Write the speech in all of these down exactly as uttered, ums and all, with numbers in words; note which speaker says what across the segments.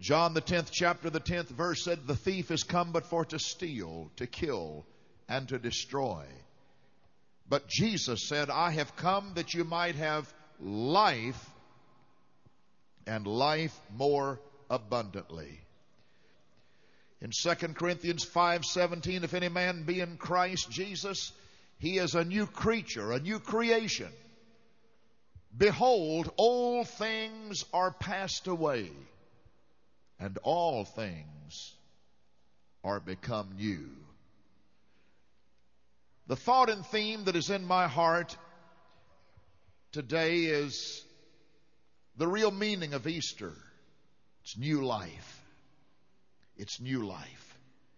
Speaker 1: John the tenth chapter, the tenth verse said, the thief is come but for to steal, to kill, and to destroy. But Jesus said, I have come that you might have life, and life more abundantly. In Second Corinthians five seventeen, if any man be in Christ Jesus, he is a new creature, a new creation. Behold, old things are passed away, and all things are become new. The thought and theme that is in my heart today is the real meaning of Easter. It's new life. It's new life.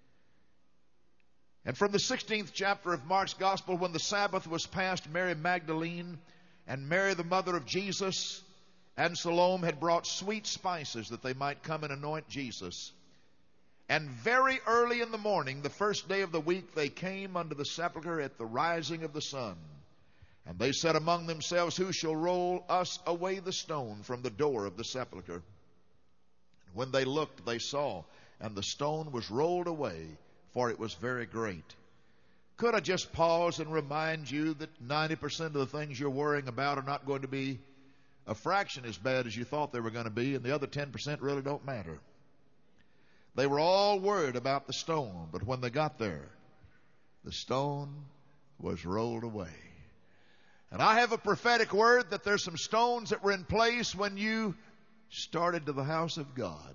Speaker 1: And from the sixteenth chapter of Mark's Gospel, when the Sabbath was past, Mary Magdalene and Mary the mother of Jesus and Salome had brought sweet spices that they might come and anoint Jesus. And very early in the morning, the first day of the week, they came unto the sepulchre at the rising of the sun. And they said among themselves, who shall roll us away the stone from the door of the sepulchre? And when they looked, they saw, and the stone was rolled away, for it was very great. Could I just pause and remind you that ninety percent of the things you're worrying about are not going to be a fraction as bad as you thought they were going to be, and the other ten percent really don't matter. They were all worried about the stone, but when they got there, the stone was rolled away. And I have a prophetic word that there's some stones that were in place when you started to the house of God.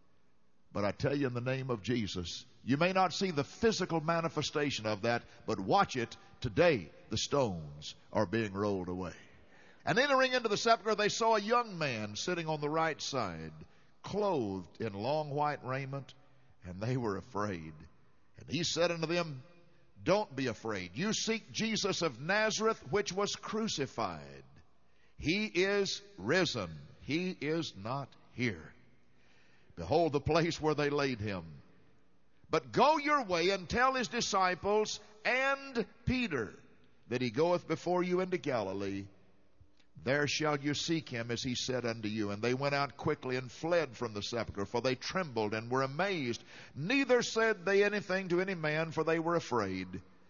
Speaker 1: But I tell you, in the name of Jesus, you may not see the physical manifestation of that, but watch it today. The stones are being rolled away. And entering into the sepulchre, they saw a young man sitting on the right side, clothed in long white raiment, and they were afraid. And he said unto them, don't be afraid. You seek Jesus of Nazareth, which was crucified. He is risen. He is not here. Behold the place where they laid him. But go your way and tell his disciples and Peter that he goeth before you into Galilee. There shall you seek him, as he said unto you. And they went out quickly and fled from the sepulchre, for they trembled and were amazed. Neither said they anything to any man, for they were afraid.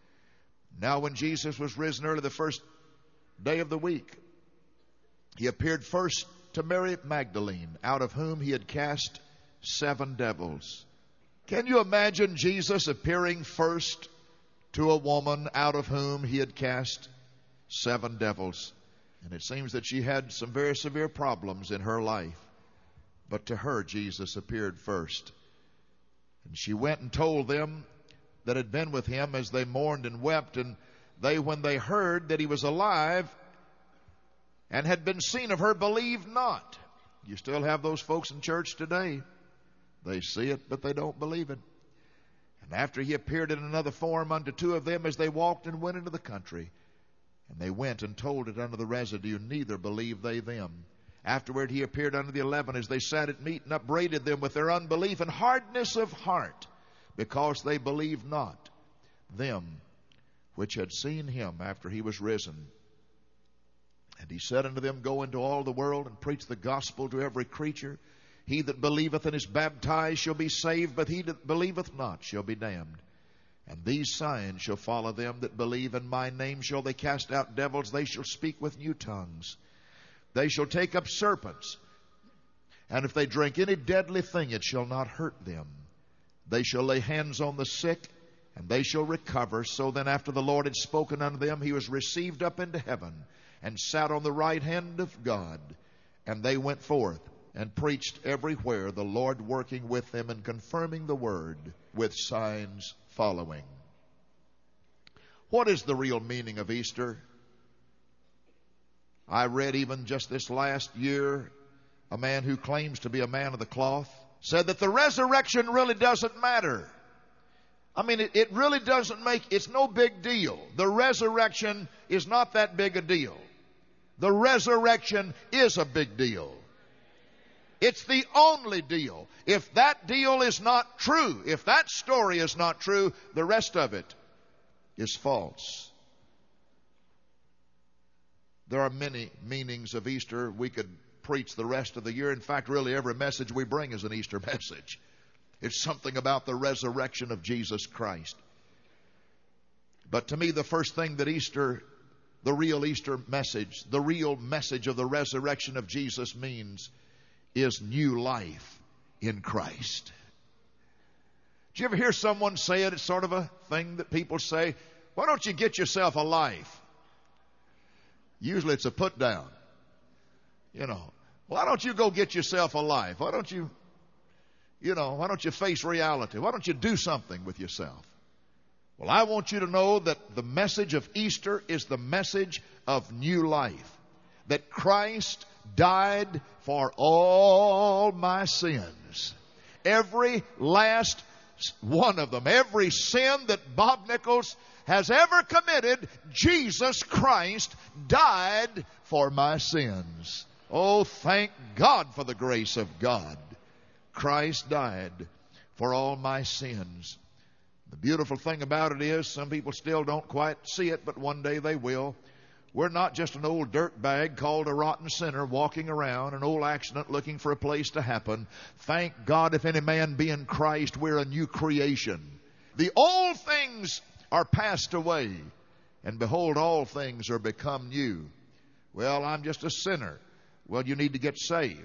Speaker 1: Now when Jesus was risen early the first day of the week, he appeared first to Mary Magdalene, out of whom he had cast seven devils. Can you imagine Jesus appearing first to a woman out of whom he had cast seven devils? And it seems that she had some very severe problems in her life. But to her, Jesus appeared first. And she went and told them that had been with him as they mourned and wept. And they, when they heard that he was alive and had been seen of her, believed not. You still have those folks in church today. They see it, but they don't believe it. And after he appeared in another form unto two of them as they walked and went into the country. And they went and told it unto the residue, neither believed they them. Afterward he appeared unto the eleven as they sat at meat, and upbraided them with their unbelief and hardness of heart, because they believed not them which had seen him after he was risen. And he said unto them, go into all the world and preach the gospel to every creature. He that believeth and is baptized shall be saved, but he that believeth not shall be damned. And these signs shall follow them that believe. In my name shall they cast out devils. They shall speak with new tongues. They shall take up serpents. And if they drink any deadly thing, it shall not hurt them. They shall lay hands on the sick, and they shall recover. So then after the Lord had spoken unto them, he was received up into heaven, and sat on the right hand of God. And they went forth and preached everywhere, the Lord working with them and confirming the word with signs following. What is the real meaning of Easter? I read even just this last year, a man who claims to be a man of the cloth said that the resurrection really doesn't matter. I mean, it, it really doesn't make, it's no big deal. The resurrection is not that big a deal. The resurrection is a big deal. It's the only deal. If that deal is not true, if that story is not true, the rest of it is false. There are many meanings of Easter. We could preach the rest of the year. In fact, really every message we bring is an Easter message. It's something about the resurrection of Jesus Christ. But to me, the first thing that Easter, the real Easter message, the real message of the resurrection of Jesus means is new life in Christ. Did you ever hear someone say it? It's sort of a thing that people say, why don't you get yourself a life? Usually it's a put down. You know, why don't you go get yourself a life? Why don't you, you know, why don't you face reality? Why don't you do something with yourself? Well, I want you to know that the message of Easter is the message of new life. That Christ died for all my sins. Every last one of them. Every sin that Bob Nichols has ever committed, Jesus Christ died for my sins. Oh, thank God for the grace of God. Christ died for all my sins. The beautiful thing about it is some people still don't quite see it, but one day they will. We're not just an old dirt bag called a rotten sinner walking around, an old accident looking for a place to happen. Thank God, if any man be in Christ, we're a new creation. The old things are passed away, and behold, all things are become new. Well, I'm just a sinner. Well, you need to get saved.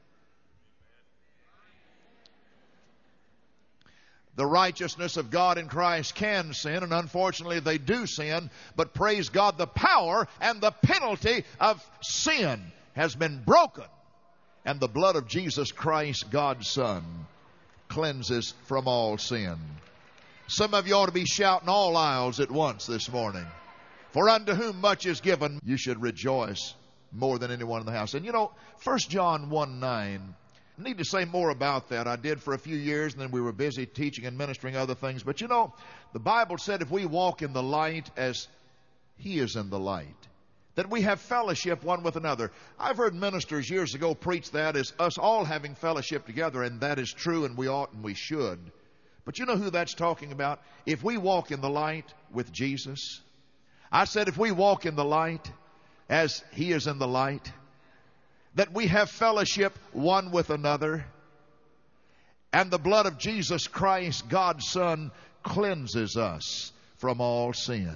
Speaker 1: The righteousness of God in Christ can sin, and unfortunately they do sin, but praise God, the power and the penalty of sin has been broken, and the blood of Jesus Christ, God's Son, cleanses from all sin. Some of you ought to be shouting all aisles at once this morning. For unto whom much is given, you should rejoice more than anyone in the house. And you know, First John one nine, I need to say more about that. I did for a few years, and then we were busy teaching and ministering other things. But you know, the Bible said if we walk in the light as He is in the light, that we have fellowship one with another. I've heard ministers years ago preach that as us all having fellowship together, and that is true, and we ought and we should. But you know who that's talking about? If we walk in the light with Jesus. I said if we walk in the light as He is in the light, that we have fellowship one with another, and the blood of Jesus Christ, God's Son, cleanses us from all sin.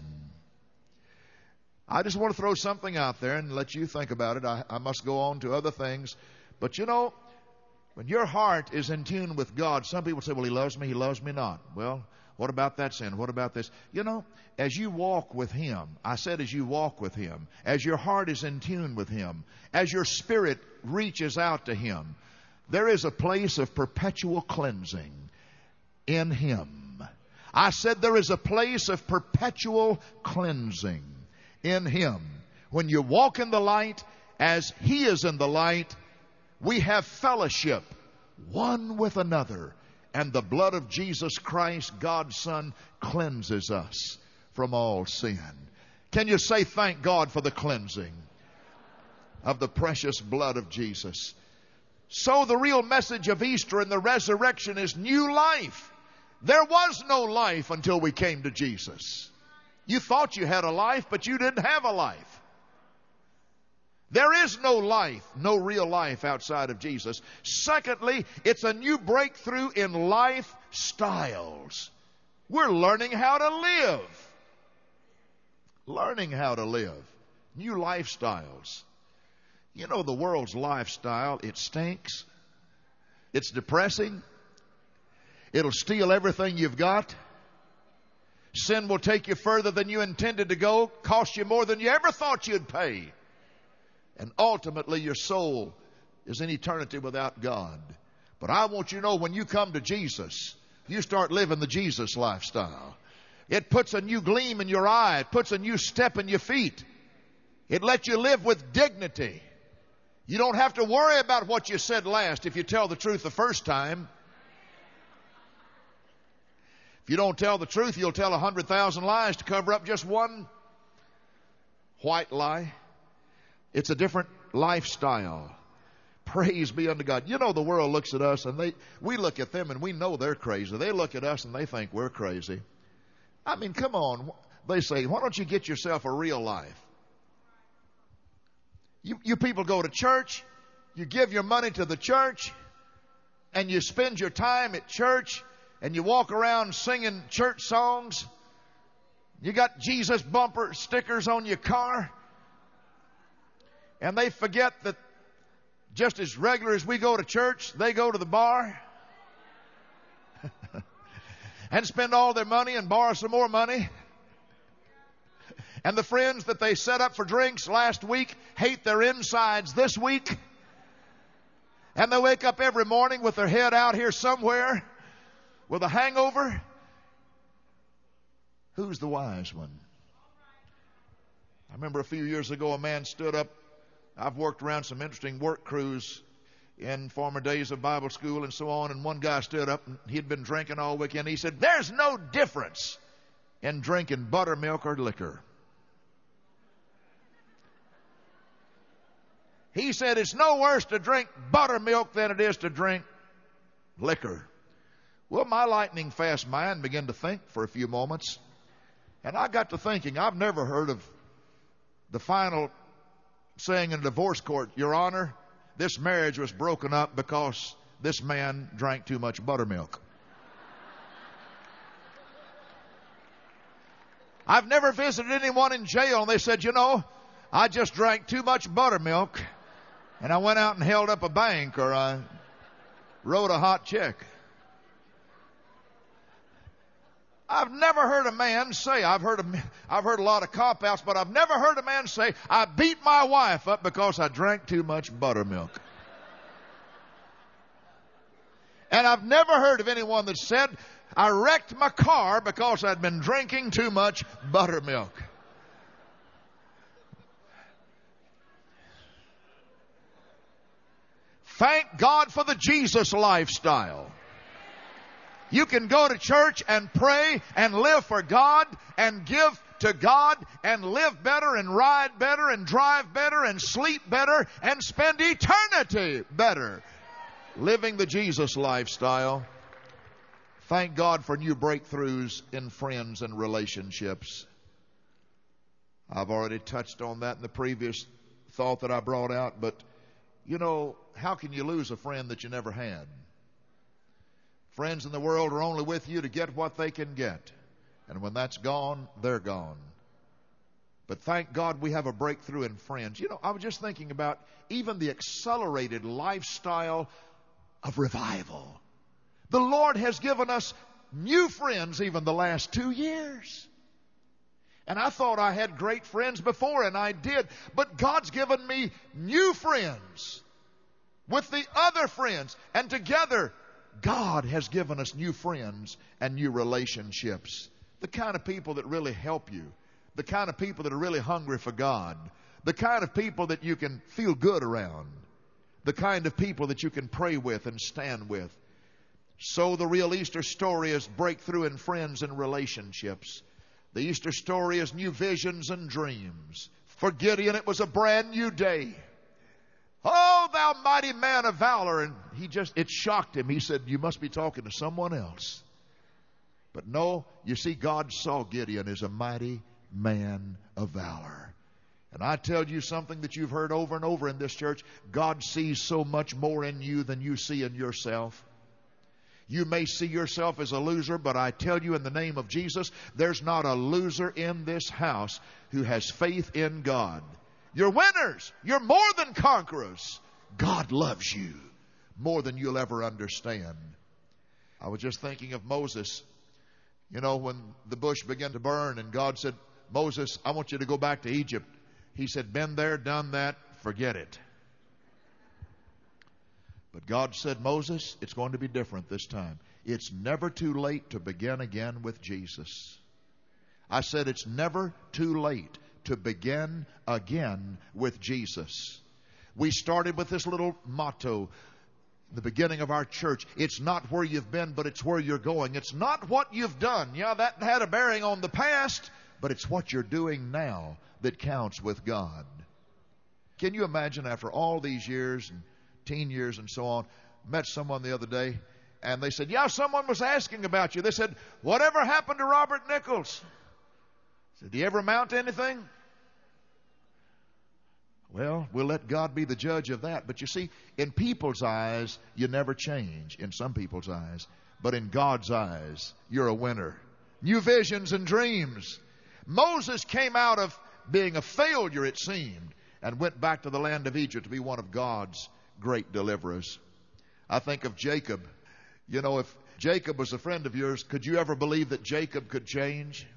Speaker 1: I just want to throw something out there and let you think about it. I, I must go on to other things. But you know, when your heart is in tune with God, some people say, well, He loves me, He loves me not. Well, what about that sin? What about this? You know, as you walk with Him, I said as you walk with Him, as your heart is in tune with Him, as your spirit reaches out to Him, there is a place of perpetual cleansing in Him. I said there is a place of perpetual cleansing in Him. When you walk in the light as He is in the light, we have fellowship one with another. And the blood of Jesus Christ, God's Son, cleanses us from all sin. Can you say thank God for the cleansing of the precious blood of Jesus? So the real message of Easter and the resurrection is new life. There was no life until we came to Jesus. You thought you had a life, but you didn't have a life. There is no life, no real life outside of Jesus. Secondly, it's a new breakthrough in lifestyles. We're learning how to live. Learning how to live. New lifestyles. You know, the world's lifestyle, it stinks. It's depressing. It'll steal everything you've got. Sin will take you further than you intended to go, cost you more than you ever thought you'd pay. And ultimately your soul is in eternity without God. But I want you to know, when you come to Jesus, you start living the Jesus lifestyle. It puts a new gleam in your eye. It puts a new step in your feet. It lets you live with dignity. You don't have to worry about what you said last if you tell the truth the first time. If you don't tell the truth, you'll tell a hundred thousand lies to cover up just one white lie. It's a different lifestyle. Praise be unto God. You know, the world looks at us and they, we look at them and we know they're crazy. They look at us and they think we're crazy. I mean, come on. They say, why don't you get yourself a real life? You, you people go to church. you give your money to the church, and you spend your time at church, and you walk around singing church songs. You got Jesus bumper stickers on your car. And they forget that just as regular as we go to church, they go to the bar and spend all their money and borrow some more money. And the friends that they set up for drinks last week hate their insides this week. And they wake up every morning with their head out here somewhere with a hangover. Who's the wise one? I remember a few years ago a man stood up. I've worked around some interesting work crews in former days of Bible school and so on. And one guy stood up and he'd been drinking all weekend. He said, there's no difference in drinking buttermilk or liquor. He said it's no worse to drink buttermilk than it is to drink liquor. Well, my lightning fast mind began to think for a few moments. And I got to thinking, I've never heard of the final saying in a divorce court, Your Honor, this marriage was broken up because this man drank too much buttermilk. I've never visited anyone in jail and they said, you know, I just drank too much buttermilk and I went out and held up a bank or I wrote a hot check. I've never heard a man say, I've heard a, I've heard a lot of cop-outs, but I've never heard a man say, I beat my wife up because I drank too much buttermilk. And I've never heard of anyone that said, I wrecked my car because I'd been drinking too much buttermilk. Thank God for the Jesus lifestyle. You can go to church and pray and live for God and give to God and live better and ride better and drive better and sleep better and spend eternity better living the Jesus lifestyle. Thank God for new breakthroughs in friends and relationships. I've already touched on that in the previous thought that I brought out, but you know, how can you lose a friend that you never had? Friends in the world are only with you to get what they can get. And when that's gone, they're gone. But thank God we have a breakthrough in friends. You know, I was just thinking about even the accelerated lifestyle of revival. The Lord has given us new friends even the last two years. And I thought I had great friends before, and I did. But God's given me new friends with the other friends. And together, God has given us new friends and new relationships. The kind of people that really help you. The kind of people that are really hungry for God. The kind of people that you can feel good around. The kind of people that you can pray with and stand with. So the real Easter story is breakthrough in friends and relationships. The Easter story is new visions and dreams. For Gideon, it was a brand new day. Oh, thou mighty man of valor. And he just, it shocked him. He said, you must be talking to someone else. But no, you see, God saw Gideon as a mighty man of valor. And I tell you something that you've heard over and over in this church. God sees so much more in you than you see in yourself. You may see yourself as a loser, but I tell you in the name of Jesus, there's not a loser in this house who has faith in God. You're winners. You're more than conquerors. God loves you more than you'll ever understand. I was just thinking of Moses. You know, when the bush began to burn and God said, Moses, I want you to go back to Egypt. He said, been there, done that, forget it. But God said, Moses, it's going to be different this time. It's never too late to begin again with Jesus. I said it's never too late to begin again with Jesus. We started with this little motto, the beginning of our church. It's not where you've been, but it's where you're going. It's not what you've done. Yeah, that had a bearing on the past, but it's what you're doing now that counts with God. Can you imagine after all these years and teen years and so on, met someone the other day and they said, yeah, someone was asking about you. They said, whatever happened to Robert Nichols? I said, do you ever amount to anything? Well, we'll let God be the judge of that. But you see, in people's eyes, you never change. In some people's eyes. But in God's eyes, you're a winner. New visions and dreams. Moses came out of being a failure, it seemed, and went back to the land of Egypt to be one of God's great deliverers. I think of Jacob. You know, if Jacob was a friend of yours, could you ever believe that Jacob could change?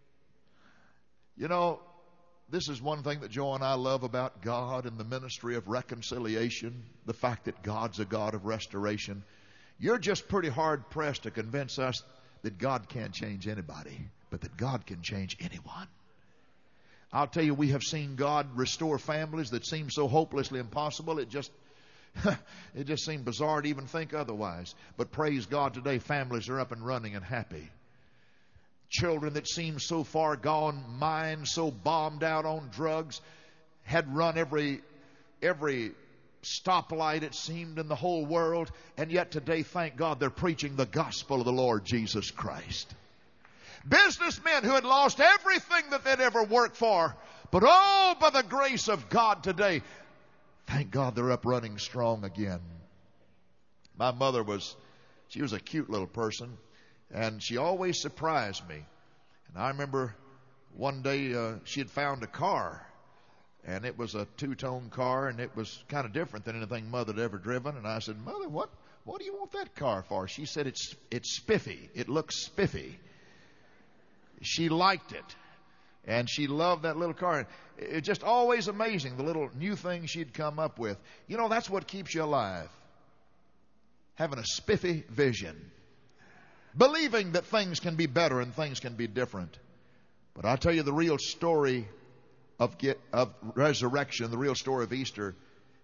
Speaker 1: You know, this is one thing that Joe and I love about God and the ministry of reconciliation, the fact that God's a God of restoration. You're just pretty hard pressed to convince us that God can't change anybody, but that God can change anyone. I'll tell you, we have seen God restore families that seem so hopelessly impossible. It just, it just seemed bizarre to even think otherwise. But praise God, today families are up and running and happy. Children that seemed so far gone, minds so bombed out on drugs, had run every every stoplight, it seemed, in the whole world. And yet today, thank God, they're preaching the gospel of the Lord Jesus Christ. Businessmen who had lost everything that they'd ever worked for, but oh, by the grace of God today, thank God they're up running strong again. My mother was, she was a cute little person, and she always surprised me. And I remember one day uh, she had found a car, and it was a two-tone car, and it was kind of different than anything Mother had ever driven. And I said, Mother, what, what do you want that car for? She said, it's, it's spiffy. It looks spiffy. She liked it, and she loved that little car. It's just always amazing, the little new things she'd come up with. You know, that's what keeps you alive. Having a spiffy vision. Believing that things can be better and things can be different. But I'll tell you the real story of, get, of resurrection, the real story of Easter,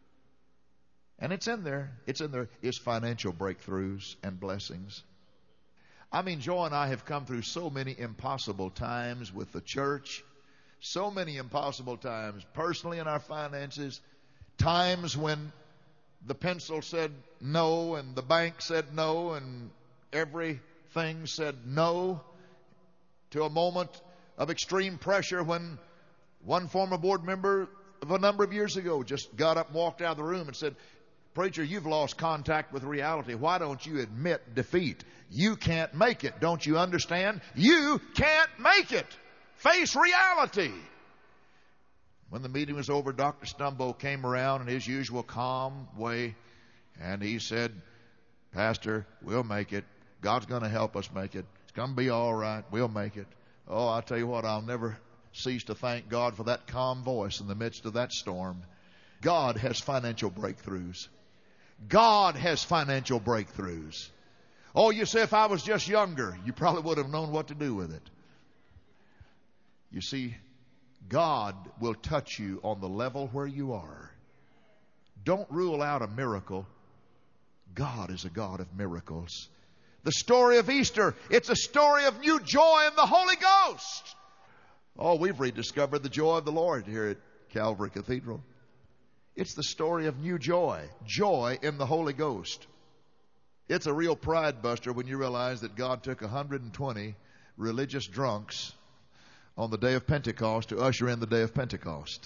Speaker 1: and it's in there, it's in there, is financial breakthroughs and blessings. I mean, Joe and I have come through so many impossible times with the church, so many impossible times personally in our finances, times when the pencil said no and the bank said no and everything said no, to a moment of extreme pressure when one former board member of a number of years ago just got up and walked out of the room and said, Preacher, you've lost contact with reality. Why don't you admit defeat? You can't make it. Don't you understand? You can't make it. Face reality. When the meeting was over, Doctor Stumbo came around in his usual calm way, and he said, Pastor, we'll make it. God's going to help us make it. It's going to be all right. We'll make it. Oh, I'll tell you what, I'll never cease to thank God for that calm voice in the midst of that storm. God has financial breakthroughs. God has financial breakthroughs. Oh, you say if I was just younger, you probably would have known what to do with it. You see, God will touch you on the level where you are. Don't rule out a miracle. God is a God of miracles. The story of Easter, it's a story of new joy in the Holy Ghost. Oh, we've rediscovered the joy of the Lord here at Calvary Cathedral. It's the story of new joy, joy in the Holy Ghost. It's a real pride buster when you realize that God took one hundred twenty religious drunks on the day of Pentecost to usher in the day of Pentecost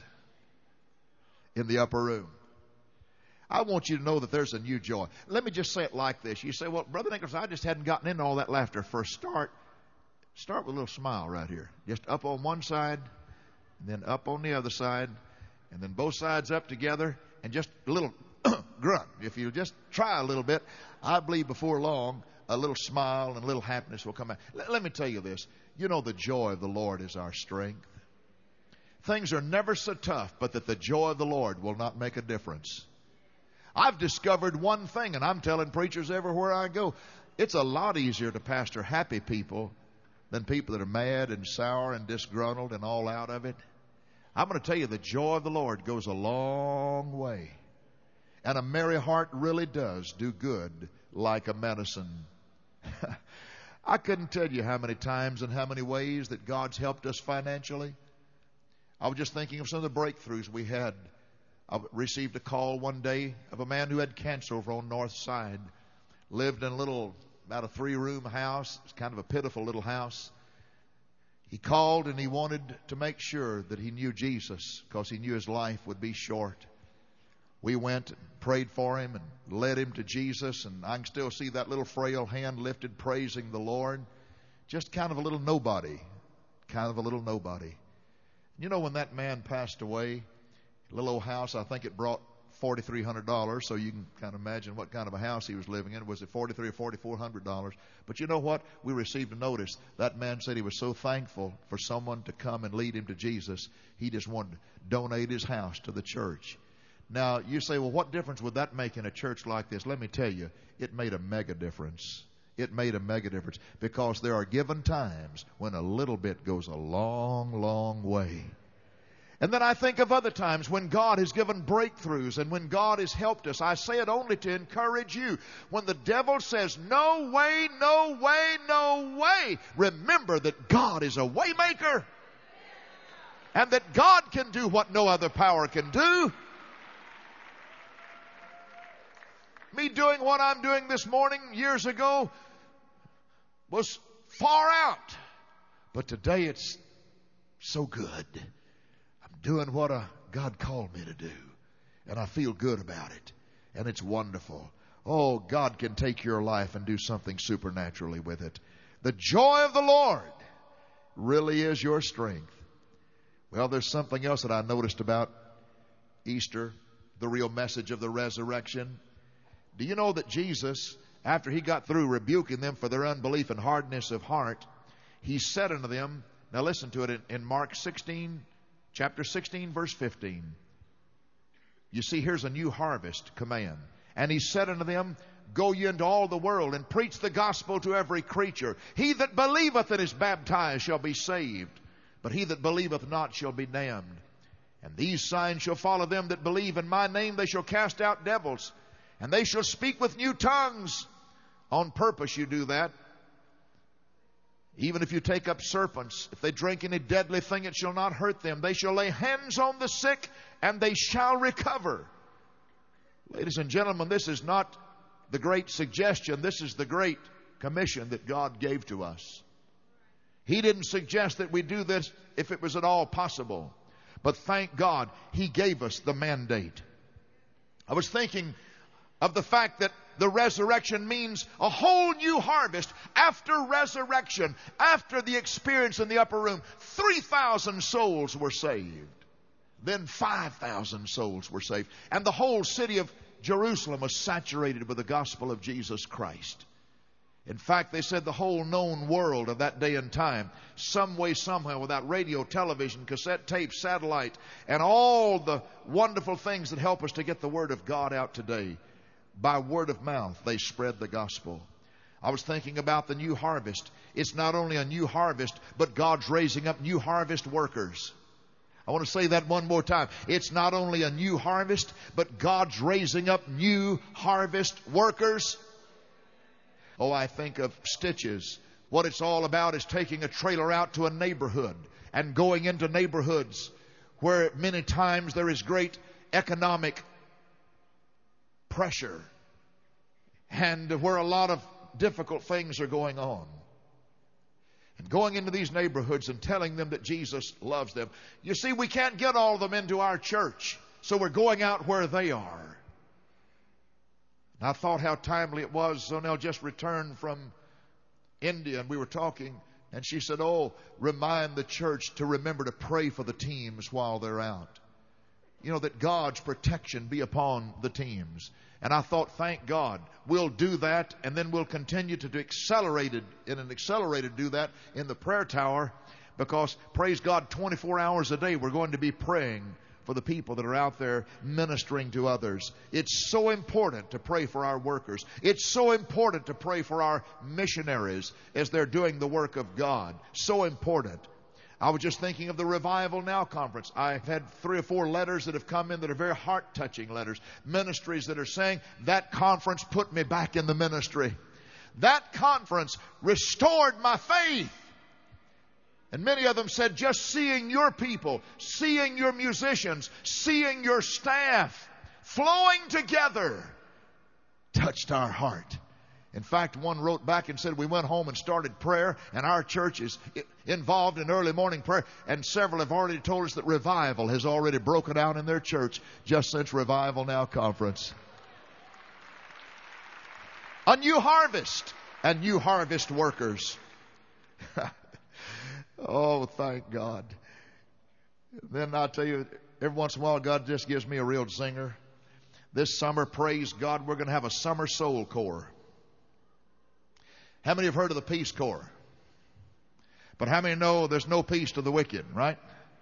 Speaker 1: in the upper room. I want you to know that there's a new joy. Let me just say it like this. You say, well, Brother Nicholas, I just hadn't gotten into all that laughter. For a start, start with a little smile right here. Just up on one side, and then up on the other side, and then both sides up together, and just a little grunt. If you just try a little bit, I believe before long, a little smile and a little happiness will come out. Let, let me tell you this. You know the joy of the Lord is our strength. Things are never so tough, but that the joy of the Lord will not make a difference. I've discovered one thing, and I'm telling preachers everywhere I go, it's a lot easier to pastor happy people than people that are mad and sour and disgruntled and all out of it. I'm going to tell you, the joy of the Lord goes a long way. And a merry heart really does do good like a medicine. I couldn't tell you how many times and how many ways that God's helped us financially. I was just thinking of some of the breakthroughs we had. I received a call one day of a man who had cancer over on North Side. Lived in a little, about a three-room house. It's kind of a pitiful little house. He called and he wanted to make sure that he knew Jesus because he knew his life would be short. We went and prayed for him and led him to Jesus, and I can still see that little frail hand lifted praising the Lord. Just kind of a little nobody. Kind of a little nobody. You know, when that man passed away, a little old house, I think it brought four thousand three hundred dollars, so you can kind of imagine what kind of a house he was living in. Was it forty-three hundred dollars or four thousand four hundred dollars? But you know what? We received a notice. That man said he was so thankful for someone to come and lead him to Jesus, he just wanted to donate his house to the church. Now, you say, well, what difference would that make in a church like this? Let me tell you, it made a mega difference. It made a mega difference because there are given times when a little bit goes a long, long way. And then I think of other times when God has given breakthroughs and when God has helped us. I say it only to encourage you. When the devil says, no way, no way, no way, remember that God is a way maker and that God can do what no other power can do. Me doing what I'm doing this morning years ago was far out. But today it's so good. I'm doing what a, God called me to do. And I feel good about it. And it's wonderful. Oh, God can take your life and do something supernaturally with it. The joy of the Lord really is your strength. Well, there's something else that I noticed about Easter, the real message of the resurrection. Do you know that Jesus, after he got through rebuking them for their unbelief and hardness of heart, he said unto them, now listen to it in, in Mark sixteen, chapter sixteen, verse fifteen. You see, here's a new harvest command. And he said unto them, go ye into all the world and preach the gospel to every creature. He that believeth and is baptized shall be saved, but he that believeth not shall be damned. And these signs shall follow them that believe. In my name they shall cast out devils. And they shall speak with new tongues. On purpose you do that. Even if you take up serpents, if they drink any deadly thing, it shall not hurt them. They shall lay hands on the sick, and they shall recover. Ladies and gentlemen, this is not the great suggestion. This is the great commission that God gave to us. He didn't suggest that we do this if it was at all possible. But thank God, He gave us the mandate. I was thinking of the fact that the resurrection means a whole new harvest. After resurrection, after the experience in the upper room, three thousand souls were saved. Then five thousand souls were saved. And the whole city of Jerusalem was saturated with the gospel of Jesus Christ. In fact, they said the whole known world of that day and time, some way, somehow, without radio, television, cassette tape, satellite, and all the wonderful things that help us to get the word of God out today, by word of mouth, they spread the gospel. I was thinking about the new harvest. It's not only a new harvest, but God's raising up new harvest workers. I want to say that one more time. It's not only a new harvest, but God's raising up new harvest workers. Oh, I think of Stitches. What it's all about is taking a trailer out to a neighborhood and going into neighborhoods where many times there is great economic pressure and where a lot of difficult things are going on. And going into these neighborhoods and telling them that Jesus loves them. You see, we can't get all of them into our church, so we're going out where they are. And I thought how timely it was. Zonell just returned from India, and we were talking, and she said, oh, remind the church to remember to pray for the teams while they're out. You know, that God's protection be upon the teams. And I thought, thank God, we'll do that, and then we'll continue to do accelerated, in an accelerated do that in the prayer tower, because, praise God, twenty-four hours a day we're going to be praying for the people that are out there ministering to others. It's so important to pray for our workers. It's so important to pray for our missionaries as they're doing the work of God. So important. I was just thinking of the Revival Now conference. I've had three or four letters that have come in that are very heart-touching letters. Ministries that are saying, that conference put me back in the ministry. That conference restored my faith. And many of them said, just seeing your people, seeing your musicians, seeing your staff flowing together touched our heart. In fact, one wrote back and said, we went home and started prayer, and our church is involved in early morning prayer, and several have already told us that revival has already broken out in their church just since Revival Now Conference. A new harvest and new harvest workers. Oh, thank God. Then I'll tell you, every once in a while, God just gives me a real zinger. This summer, praise God, we're going to have a summer soul corps. How many have heard of the Peace Corps? But how many know there's no peace to the wicked, right?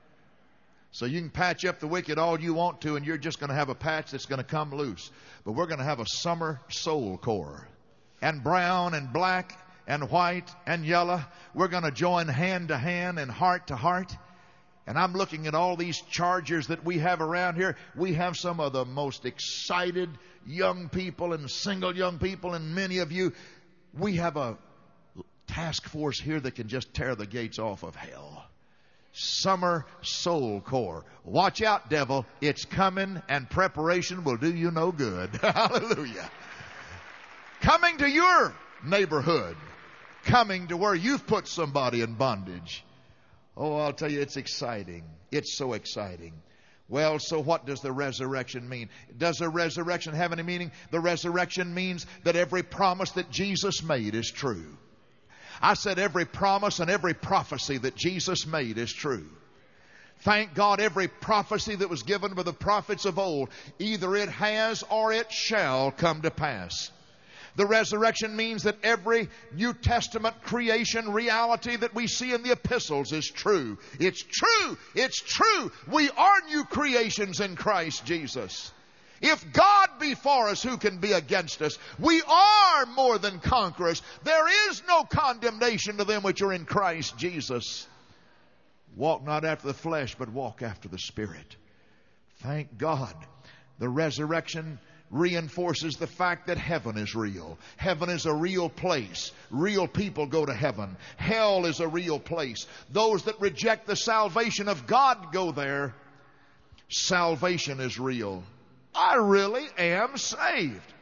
Speaker 1: So you can patch up the wicked all you want to, and you're just going to have a patch that's going to come loose. But we're going to have a summer soul corps. And brown and black and white and yellow. We're going to join hand to hand and heart to heart. And I'm looking at all these chargers that we have around here. We have some of the most excited young people and single young people, and many of you. We have a task force here that can just tear the gates off of hell. Summer Soul Corps. Watch out, devil. It's coming, and preparation will do you no good. Hallelujah. Coming to your neighborhood. Coming to where you've put somebody in bondage. Oh, I'll tell you, it's exciting. It's so exciting. Well, so what does the resurrection mean? Does the resurrection have any meaning? The resurrection means that every promise that Jesus made is true. I said every promise and every prophecy that Jesus made is true. Thank God, every prophecy that was given by the prophets of old, either it has or it shall come to pass. The resurrection means that every New Testament creation reality that we see in the epistles is true. It's true. It's true. We are new creations in Christ Jesus. If God be for us, who can be against us? We are more than conquerors. There is no condemnation to them which are in Christ Jesus. Walk not after the flesh, but walk after the Spirit. Thank God. The resurrection reinforces the fact that heaven is real. Heaven is a real place. Real people go to heaven. Hell is a real place. Those that reject the salvation of God go there. Salvation is real. I really am saved.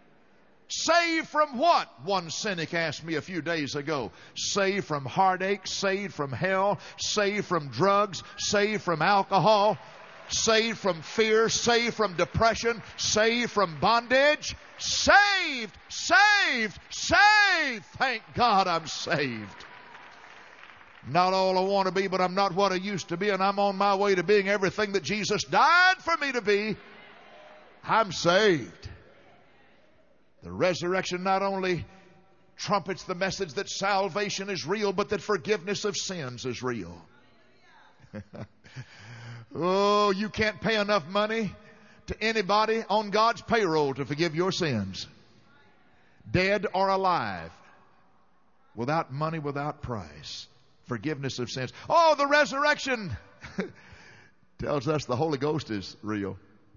Speaker 1: Saved from what? One cynic asked me a few days ago. Saved from heartache, saved from hell, saved from drugs, saved from alcohol, saved from fear, saved from depression, saved from bondage. Saved, saved, saved. Thank God I'm saved. Not all I want to be, but I'm not what I used to be, and I'm on my way to being everything that Jesus died for me to be. I'm saved. The resurrection not only trumpets the message that salvation is real, but that forgiveness of sins is real. Oh, you can't pay enough money to anybody on God's payroll to forgive your sins. Dead or alive. Without money, without price. Forgiveness of sins. Oh, the resurrection tells us the Holy Ghost is real.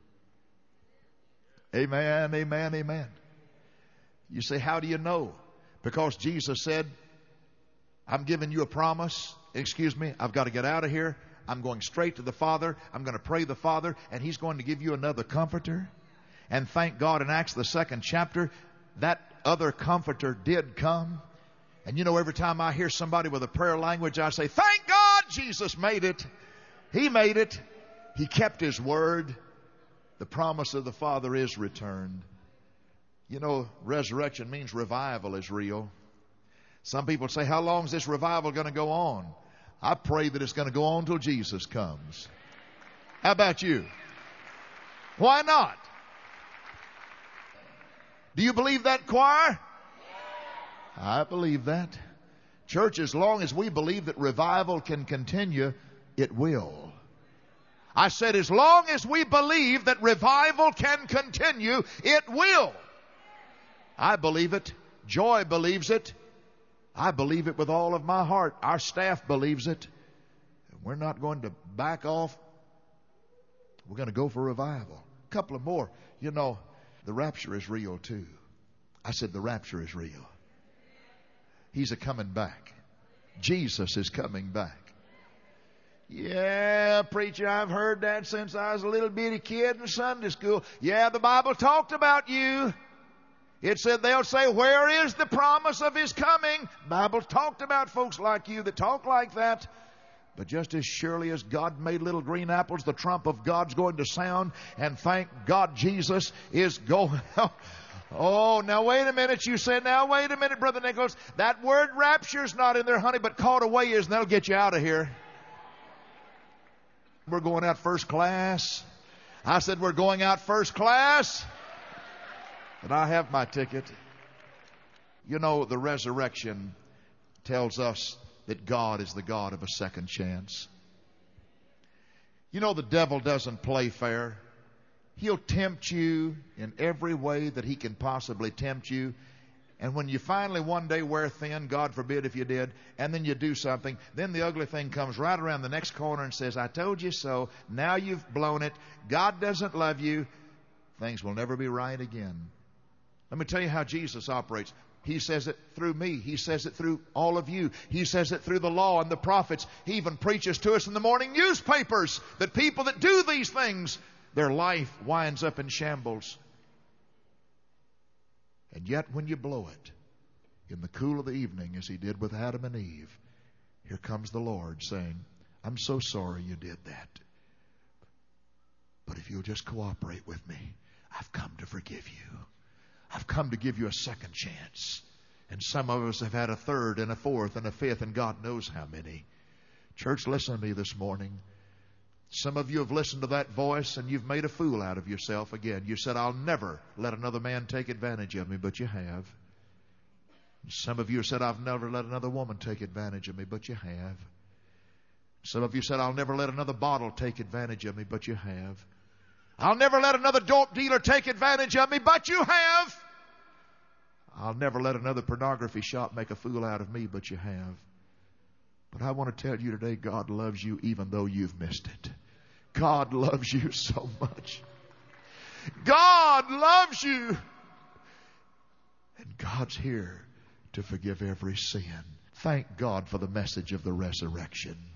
Speaker 1: Amen, amen, amen. You say, how do you know? Because Jesus said, I'm giving you a promise. Excuse me, I've got to get out of here. I'm going straight to the Father. I'm going to pray the Father, and He's going to give you another comforter. And thank God, in Acts the second chapter, that other comforter did come. And you know, every time I hear somebody with a prayer language, I say, thank God Jesus made it. He made it. He kept His word. The promise of the Father is returned. You know, resurrection means revival is real. Some people say, how long is this revival going to go on? I pray that it's going to go on till Jesus comes. How about you? Why not? Do you believe that, choir? I believe that. Church, as long as we believe that revival can continue, it will. I said, as long as we believe that revival can continue, it will. I believe it. Joy believes it. I believe it with all of my heart. Our staff believes it. We're not going to back off. We're going to go for revival. A couple of more. You know, the rapture is real too. I said the rapture is real. He's a coming back. Jesus is coming back. Yeah, preacher, I've heard that since I was a little bitty kid in Sunday school. Yeah, the Bible talked about you. It said they'll say, where is the promise of His coming? The Bible talked about folks like you that talk like that. But just as surely as God made little green apples, the trump of God's going to sound. And thank God Jesus is going. Oh, now wait a minute. You said, now wait a minute, Brother Nicholas. That word rapture's not in there, honey, but caught away is, and that'll get you out of here. We're going out first class. I said we're going out first class. And I have my ticket. You know, the resurrection tells us that God is the God of a second chance. You know, the devil doesn't play fair. He'll tempt you in every way that he can possibly tempt you. And when you finally one day wear thin, God forbid if you did, and then you do something, then the ugly thing comes right around the next corner and says, I told you so. Now you've blown it. God doesn't love you. Things will never be right again. Let me tell you how Jesus operates. He says it through me. He says it through all of you. He says it through the law and the prophets. He even preaches to us in the morning newspapers that people that do these things, their life winds up in shambles. And yet when you blow it, in the cool of the evening, as He did with Adam and Eve, here comes the Lord saying, I'm so sorry you did that. But if you'll just cooperate with me, I've come to forgive you. I've come to give you a second chance. And some of us have had a third and a fourth and a fifth and God knows how many. Church, listen to me this morning. Some of you have listened to that voice and you've made a fool out of yourself again. You said, I'll never let another man take advantage of me, but you have. Some of you said, I've never let another woman take advantage of me, but you have. Some of you said, I'll never let another bottle take advantage of me, but you have. I'll never let another dope dealer take advantage of me, but you have. I'll never let another pornography shop make a fool out of me, but you have. But I want to tell you today, God loves you even though you've missed it. God loves you so much. God loves you. And God's here to forgive every sin. Thank God for the message of the resurrection.